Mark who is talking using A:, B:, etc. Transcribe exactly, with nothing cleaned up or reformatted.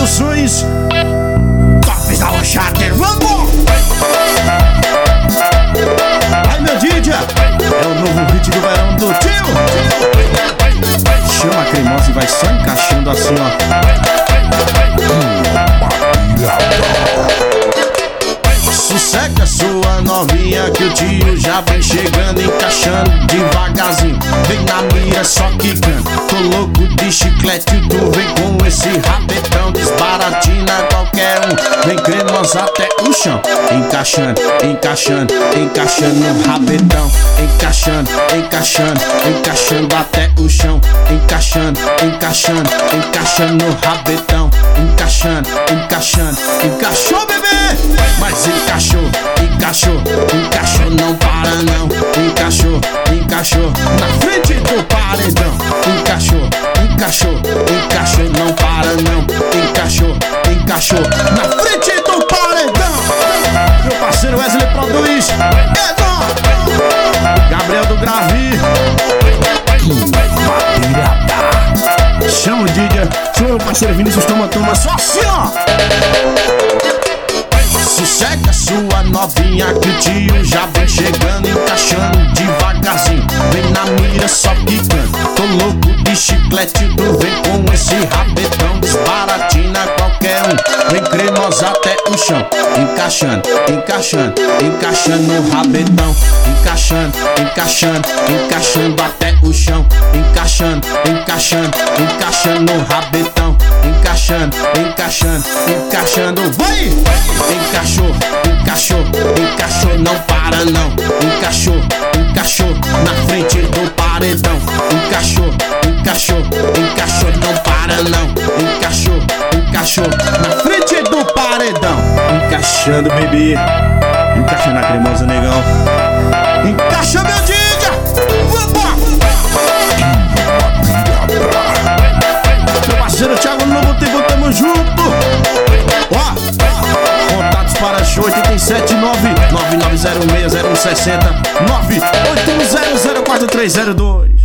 A: Produções, Tops da Oxater, vamos! Ai, meu D J, é o novo hit do verão do tio. Chama a cremosa e vai só encaixando assim, ó. Sossega sua novinha que o tio já vem chegando, encaixando devagarzinho. Vem na mira só quicando, tô louco de chiclete, tu vem com esse rabetão, desbaratina qualquer um. Vem cremosa até o chão, encaixando, encaixando, encaixando no rabetão. Encaixando, encaixando, encaixando até o chão. Encaixando, encaixando, encaixando no rabetão. Encaixando, encaixando, encaixou, bebê! Mas encaixou, encaixou, encaixou, não para não. Encaixou, encaixou, na frente do paredão. Encaixou, encaixou, encaixou, não para não. Encaixou, encaixou, na frente do paredão. Meu parceiro Wesley produz, é bom. Gabriel do Gravi, chama o D J, chama meu parceiro Vinícius, toma, toma, só assim, ó. Sossega sua novinha que o tio já vem chegando, encaixando devagarzinho. Vem na mira só quicando, tô louco de chiclete, tu vem com esse rabetão, desbaratina qualquer um. Vem cremosa até o chão, encaixando, encaixando, encaixando no rabetão. Encaixando, encaixando, encaixando até o chão. Encaixando, encaixando, encaixando no rabetão. Encaixando, encaixando, encaixando, vai! Encaixou, encaixou, encaixou, não para não. Encaixou, encaixou, na frente do paredão. Encaixou, encaixou, encaixou, não para não. Encaixou, encaixou, na frente do paredão. Encaixando, bebê, encaixando a cremosa, negão. Encaixa, meu D J, vamos! Meu parceiro Thiago Novo Tempo, tamo junto. Ó, contatos para show oito sete nove nove nove zero seis zero um seis zero nove oito um zero zero quatro três zero dois.